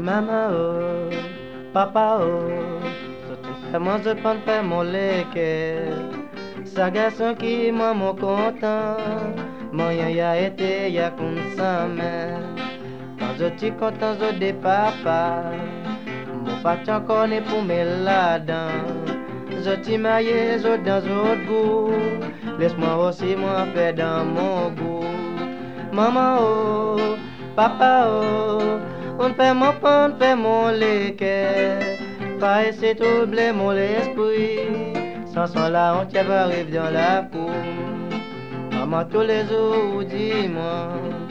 Maman oh, papa oh, c'est moi je prends faire mon leke. Sa garçon qui m'a mon content, mon y a été y a comme ça mais. Quand je suis content je dis papa, mon patron connaît pour me là-dedans. Je suis marié je dans autre goût, laisse-moi aussi moi faire dans mon goût. Maman oh, papa oh, on fait mon leke, pas essayer de troubler mon esprit. Sans son là on t'y arrive dans la cour. Maman tous les jours dis-moi,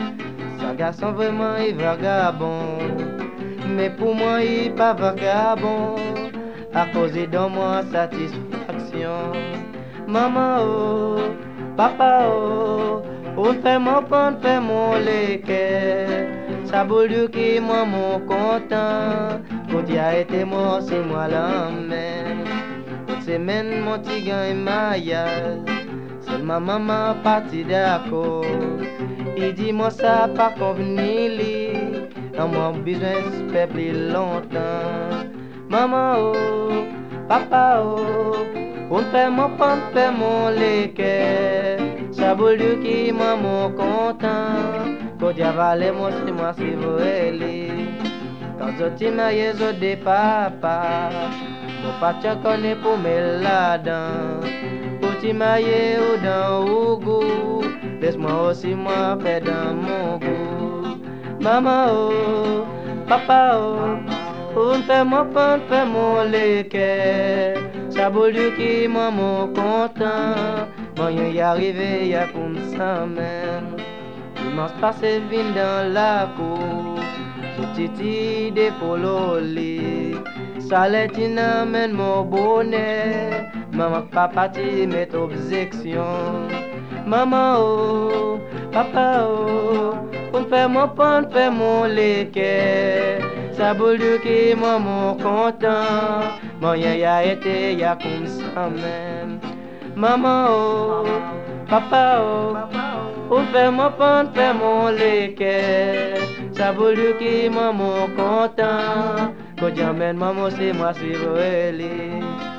ce garçon vraiment il vagabond, mais pour moi il pas vagabond, à cause de moi satisfaction. Maman oh, papa oh, on fait mon leke. Ça boulou qui moi mon content, quand il a été mort c'est moi l'emmène. Toute semaine mon petit gars est maillage, seulement maman parti d'accord. Il dit moi ça pas convenir, on m'a besoin de faire plus longtemps. Maman oh, papa oh, on fait mon leke. Ça boulou qui moi mon content, quand il valait moi c'est moi si vous allez. Quand je t'ai marié je dis papa, mon patron connaît pour me là-dedans. Pour t'y marier ou dans au goût, laisse-moi aussi moi faire dans mon goût. Maman oh, papa oh, on fait mon leke. Ça boulou qui moi mon content, bon y arrivé y a comme ça même. Dimanche passé vin dans la cour, sous titi de pololi. Saletina mène mon bonnet, maman papa ti met objection. Maman oh, papa oh, on fait mon leke. Ça boulou qui moi mon content, mon y a été y a comme ça même. Maman oh, papa oh, on fait mon leke. Ça boulou qui moi mon content, quand j'emmène maman c'est moi si vous allez.